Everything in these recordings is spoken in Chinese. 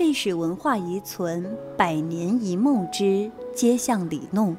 历史文化遗存，百年一梦之街巷里弄。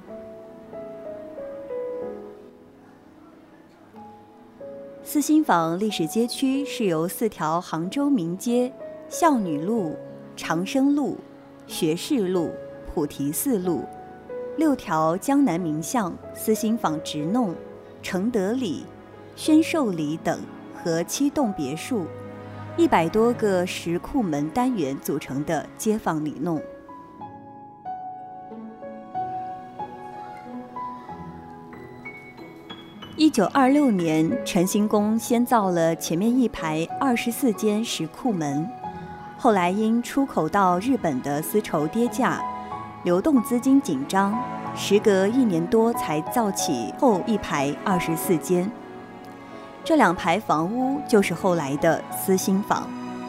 思兴坊历史街区是由4条杭州名街孝女路、长生路、学士路、菩提寺路，6条江南名巷思兴坊直弄、承德里、宣寿里等和7栋别墅，100多个石库门单元组成的街坊里弄。1926年，陈兴公先造了前面一排24间石库门，后来因出口到日本的丝绸跌价，流动资金紧张，时隔1年多才造起后一排24间。这2排房屋就是后来的思兴坊。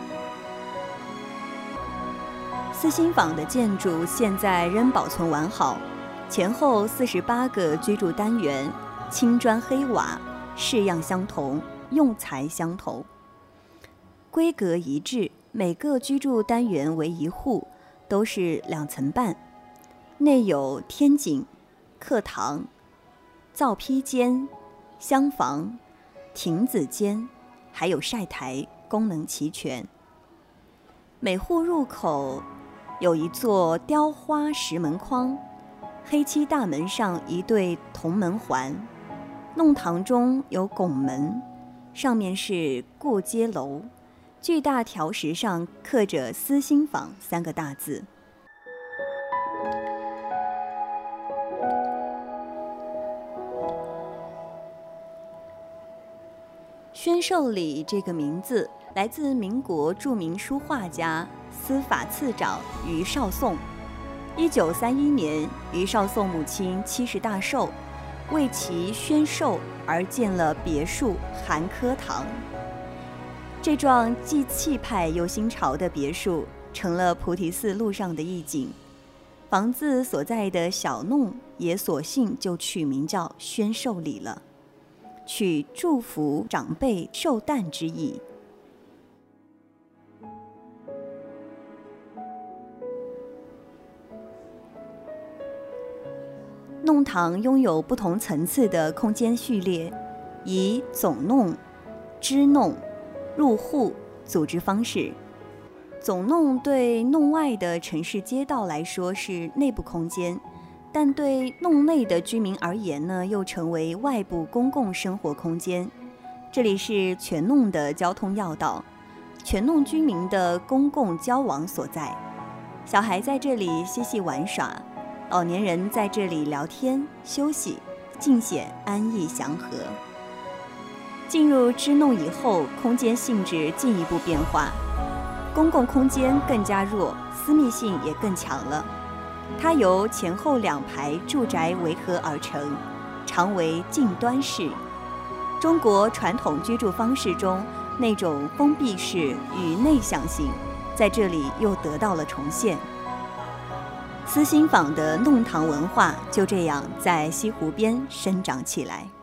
思兴坊的建筑现在仍保存完好，前后48个居住单元，青砖黑瓦，式样相同，用材相同，规格一致，每个居住单元为1户，都是2层半，内有天井、课堂、灶坯间、厢房、亭子间，还有晒台，功能齐全。每户入口有一座雕花石门框，黑漆大门上一对铜门环。弄堂中有拱门，上面是过街楼，巨大条石上刻着思兴坊3个大字。宣寿里这个名字来自民国著名书画家、司法次长于绍颂。1931年，于绍颂母亲70大寿，为其宣寿而建了别墅含科堂。这幢既气派又新潮的别墅成了菩提寺路上的意境，房子所在的小弄也索性就取名叫宣寿里了，取祝福长辈寿诞之意。弄堂拥有不同层次的空间序列，以总弄、支弄、入户组织方式。总弄对弄外的城市街道来说是内部空间，但对弄内的居民而言呢，又成为外部公共生活空间。这里是全弄的交通要道，全弄居民的公共交往所在。小孩在这里嬉戏玩耍，老年人在这里聊天休息，尽显安逸祥和。进入支弄以后，空间性质进一步变化，公共空间更加弱，私密性也更强了。它由前后2排住宅围合而成，常为近端式。中国传统居住方式中那种封闭式与内向性，在这里又得到了重现。思兴坊的弄堂文化就这样在西湖边生长起来。